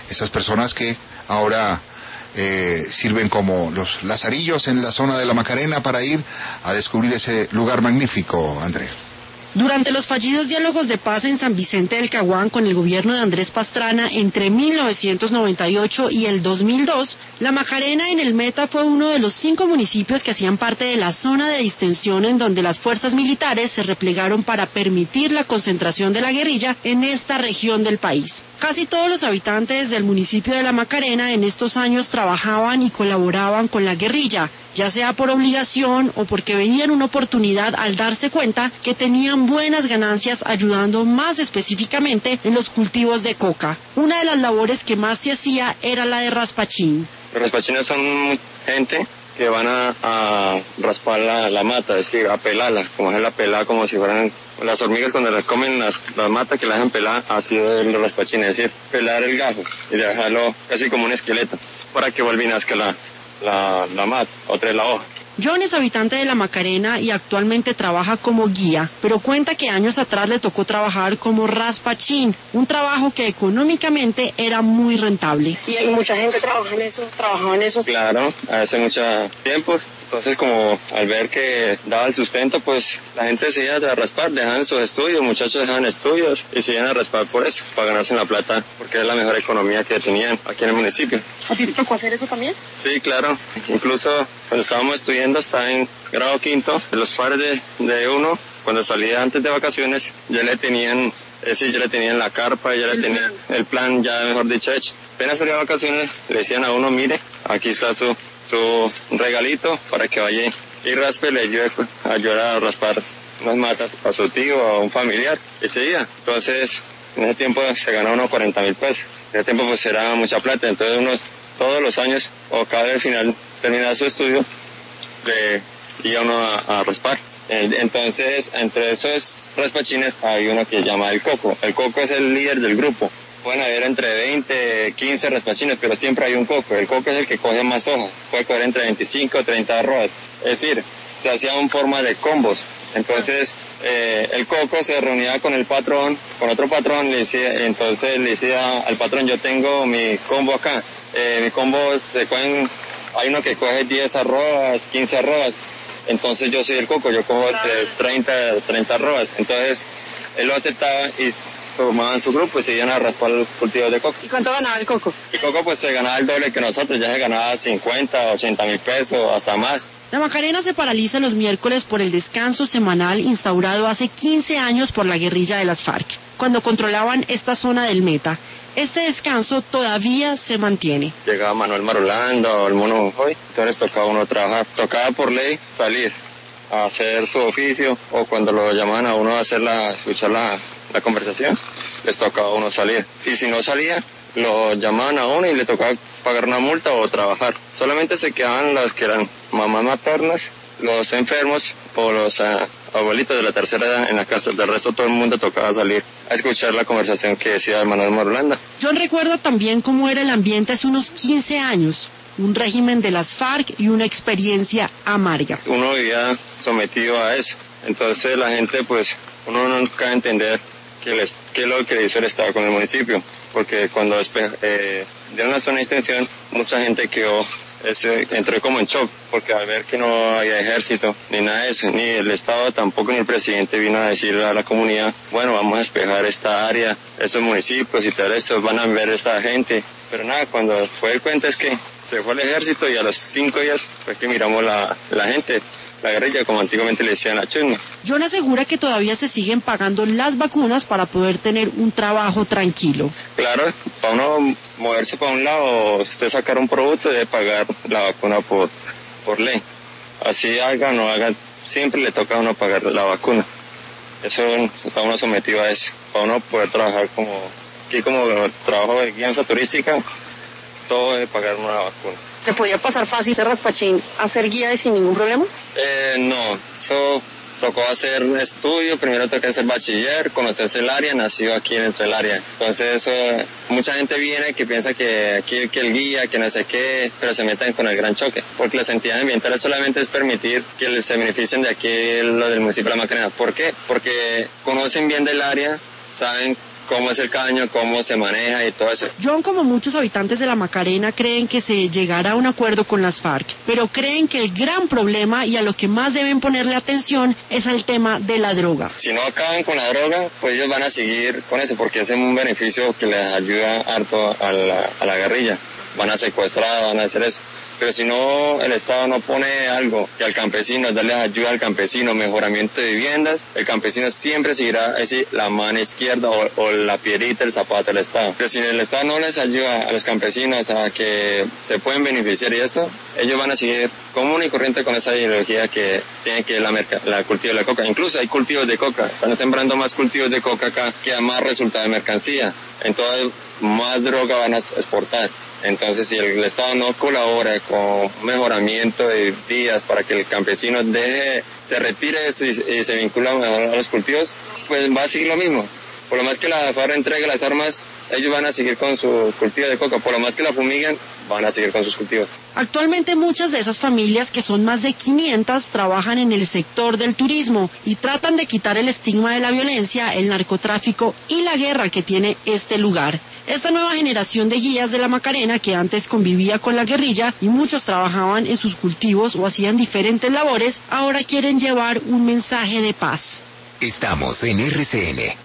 esas personas que ahora sirven como los lazarillos en la zona de la Macarena para ir a descubrir ese lugar magnífico, André. Durante los fallidos diálogos de paz en San Vicente del Caguán con el gobierno de Andrés Pastrana entre 1998 y el 2002, La Macarena en el Meta fue uno de los 5 municipios que hacían parte de la zona de distensión en donde las fuerzas militares se replegaron para permitir la concentración de la guerrilla en esta región del país. Casi todos los habitantes del municipio de La Macarena en estos años trabajaban y colaboraban con la guerrilla, ya sea por obligación o porque veían una oportunidad al darse cuenta que tenían buenas ganancias ayudando más específicamente en los cultivos de coca. Una de las labores que más se hacía era la de raspachín. Los raspachines son gente que van a raspar la mata, es decir, a pelarla, como es la pelada, como si fueran las hormigas cuando las comen las matas que las dejan pelar, así es los raspachines, es decir, pelar el gajo y dejarlo casi como un esqueleto para que vuelva y nazca la mata, otra es la hoja. John es habitante de La Macarena y actualmente trabaja como guía, pero cuenta que años atrás le tocó trabajar como raspachín, un trabajo que económicamente era muy rentable. ¿Y mucha gente trabajaba en eso? Claro, hace mucho tiempo. Entonces, como al ver que daba el sustento, pues la gente se iba a raspar, dejaban sus estudios, muchachos dejaban estudios y se iban a raspar por eso, para ganarse la plata, porque es la mejor economía que tenían aquí en el municipio. ¿A ti te tocó hacer eso también? Sí, claro. Incluso cuando estábamos estudiando, estaba en grado quinto, los padres de uno, cuando salía antes de vacaciones, ya le tenían la carpa, ya le tenían el plan, ya mejor dicho, hecho. Apenas salía de vacaciones, le decían a uno, mire, aquí está su regalito para que vaya y raspe, le ayude a raspar unas matas a su tío o a un familiar ese día. Entonces, en ese tiempo se ganó unos 40,000 pesos. En ese tiempo pues era mucha plata, entonces uno todos los años o cada vez al final terminaba su estudio, le iba uno a raspar. Entonces, entre esos raspachines hay uno que se llama el coco. El coco es el líder del grupo. Pueden haber entre 20, 15 raspachines, pero siempre hay un coco. El coco es el que coge más hojas. Puede coger entre 25 o 30 arroz. Es decir, se hacía en forma de combos. Entonces, el coco se reunía con el patrón, con otro patrón, entonces le decía al patrón, yo tengo mi combo acá. Mi combo hay uno que coge 10 arrobas, 15 arrobas. Entonces yo soy el coco, yo cojo entre 30 arrobas. Entonces, él lo aceptaba y formaban su grupo y se iban a raspar los cultivos de coco. ¿Y cuánto ganaba el coco? El coco pues se ganaba el doble que nosotros, ya se ganaba 50, 80,000 pesos, hasta más. La Macarena se paraliza los miércoles por el descanso semanal instaurado hace 15 años por la guerrilla de las FARC, cuando controlaban esta zona del Meta. Este descanso todavía se mantiene. Llegaba Manuel Marulanda o el Mono Joy, entonces tocaba uno trabajar. Tocaba por ley salir a hacer su oficio, o cuando lo llamaban a uno a escuchar la conversación, les tocaba a uno salir. Y si no salía, lo llamaban a uno y le tocaba pagar una multa o trabajar. Solamente se quedaban las que eran mamás maternas, los enfermos o los abuelitos de la tercera edad en la casa. Del resto todo el mundo tocaba salir a escuchar la conversación que decía Manuel Marulanda. John recuerda también cómo era el ambiente hace unos 15 años, un régimen de las FARC y una experiencia amarga. Uno vivía sometido a eso, entonces la gente pues uno nunca va a entender qué es lo que hizo el Estado con el municipio, porque cuando dieron la zona de extensión, mucha gente entró como en shock, porque al ver que no había ejército, ni nada de eso, ni el Estado tampoco, ni el presidente vino a decirle a la comunidad, bueno, vamos a despejar esta área, estos municipios y todo esto, van a ver esta gente, pero nada, cuando fue el cuento es que se fue el ejército y a los 5 días fue que miramos la gente, la guerrilla, como antiguamente le decían la chusma. John asegura que todavía se siguen pagando las vacunas para poder tener un trabajo tranquilo. Claro, para uno moverse para un lado, usted sacar un producto debe pagar la vacuna por ley. Así haga o no haga, siempre le toca a uno pagar la vacuna. Eso está uno sometido a eso. Para uno poder trabajar como trabajo de guianza turística, todo debe pagar una vacuna. ¿Se podía pasar fácil de raspachín a ser guía y sin ningún problema? No, eso tocó hacer estudio, primero tocó hacer bachiller, conocerse el área, nació aquí dentro del área. Entonces mucha gente viene que piensa que aquí que el guía, que no sé qué, pero se meten con el gran choque, porque las entidades ambientales solamente es permitir que se beneficien de aquí lo del municipio de La Macarena. ¿Por qué? Porque conocen bien del área, saben cómo es el caño, cómo se maneja y todo eso. John, como muchos habitantes de la Macarena, creen que se llegará a un acuerdo con las FARC, pero creen que el gran problema y a lo que más deben ponerle atención es al tema de la droga. Si no acaban con la droga, pues ellos van a seguir con eso, porque es un beneficio que les ayuda harto a la guerrilla. Van a secuestrar, van a hacer eso. Pero si no, el Estado no pone algo que al campesino, darle ayuda al campesino, mejoramiento de viviendas, el campesino siempre seguirá la mano izquierda o la piedrita, el zapato del Estado. Pero si el Estado no les ayuda a los campesinos a que se pueden beneficiar y eso, ellos van a seguir común y corriente con esa ideología que tiene que la cultivo de la coca. Incluso hay cultivos de coca, están sembrando más cultivos de coca acá que da más resultado de mercancía. Entonces, más droga van a exportar. Entonces, si el Estado no colabora con mejoramiento de vías para que el campesino se retire de eso y se vincula mejor a los cultivos, pues va a seguir lo mismo. Por lo más que la FARC entregue las armas, ellos van a seguir con su cultivo de coca. Por lo más que la fumiguen, van a seguir con sus cultivos. Actualmente muchas de esas familias, que son más de 500, trabajan en el sector del turismo y tratan de quitar el estigma de la violencia, el narcotráfico y la guerra que tiene este lugar. Esta nueva generación de guías de la Macarena, que antes convivía con la guerrilla y muchos trabajaban en sus cultivos o hacían diferentes labores, ahora quieren llevar un mensaje de paz. Estamos en RCN